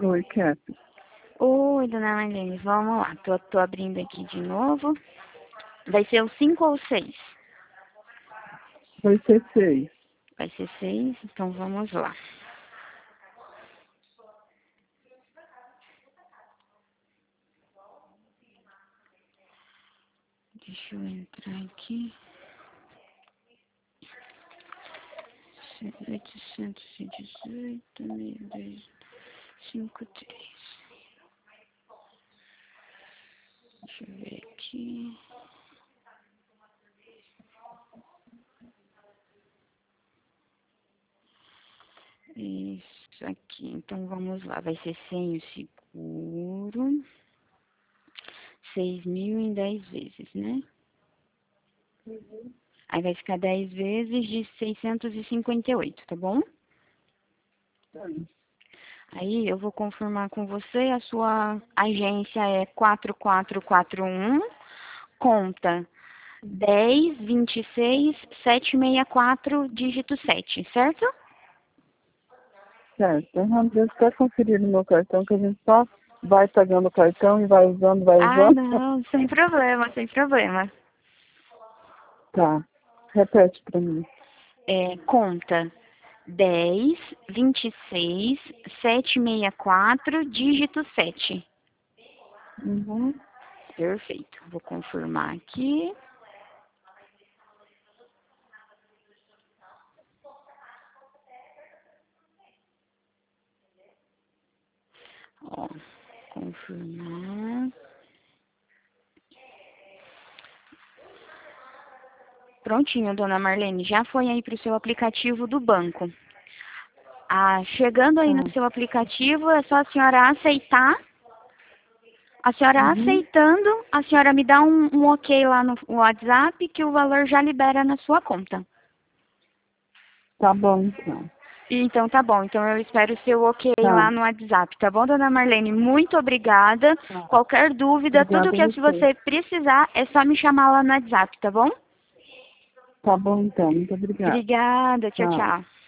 Oi, Cap. Oi, dona Marlene, vamos lá. Tô abrindo aqui de novo. Vai ser o 5 ou 6? Vai ser 6. Vai ser 6, então vamos lá. Deixa eu entrar aqui. 818.253. Deixa eu ver aqui. Isso aqui. Então vamos lá. Vai ser sem o seguro. 6.000 em 10 vezes, né? Aí vai ficar 10 vezes de 658, tá bom? Aí eu vou confirmar com você, a sua agência é 4441, conta 1026-764, dígito 7, certo? Certo. Deixa eu até conferir no meu cartão, que a gente só vai pagando o cartão e vai usando, vai Ah, usando. não, sem problema, sem problema. Tá. Repete pra mim. Conta 1026-764, dígito 7. Uhum. Perfeito. Vou confirmar aqui. Ó, confirmar. Prontinho, dona Marlene. Já foi aí para o seu aplicativo do banco. Chegando aí no seu aplicativo, é só a senhora aceitar. A senhora aceitando, a senhora me dá um ok lá no WhatsApp que o valor já libera na sua conta. Tá bom, então. Então tá bom, então eu espero o seu ok Tá. lá no WhatsApp, tá bom, dona Marlene? Muito obrigada. Tá. Qualquer dúvida, tudo Obrigada que a você. você precisar, é só me chamar lá no WhatsApp, tá bom? Tá bom, então. Muito obrigada. Obrigada, tchau, Tchau. tchau.